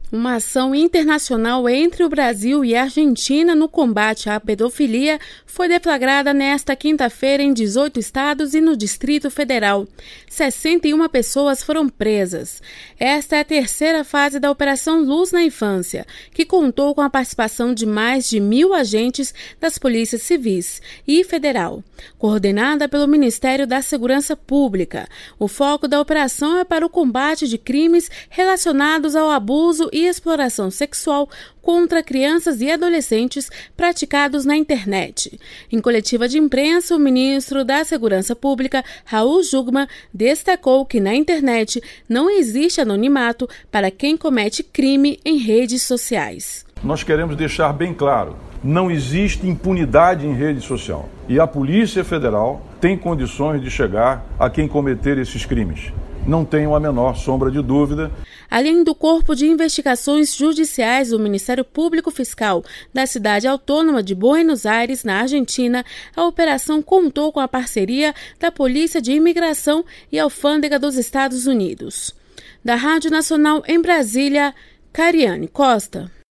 Uma ação internacional entre o Brasil e a Argentina no combate à pedofilia foi deflagrada nesta quinta-feira em 18 estados e no Distrito Federal. 61 pessoas foram presas. Esta é a terceira fase da Operação Luz na Infância, que contou com a participação de mais de 1.000 agentes das polícias civis e federal, coordenada pelo Ministério da Segurança Pública. O foco da operação é para o combate de crimes relacionados ao abuso e exploração sexual contra crianças e adolescentes praticados na internet. Em coletiva de imprensa, o ministro da Segurança Pública, Raul Jungmann, destacou que na internet não existe anonimato para quem comete crime em redes sociais. Nós queremos deixar bem claro, não existe impunidade em rede social e a Polícia Federal tem condições de chegar a quem cometer esses crimes. Não tenho a menor sombra de dúvida. Além do Corpo de Investigações Judiciais do Ministério Público Fiscal da cidade autônoma de Buenos Aires, na Argentina, a operação contou com a parceria da Polícia de Imigração e Alfândega dos Estados Unidos. Da Rádio Nacional em Brasília, Cariane Costa.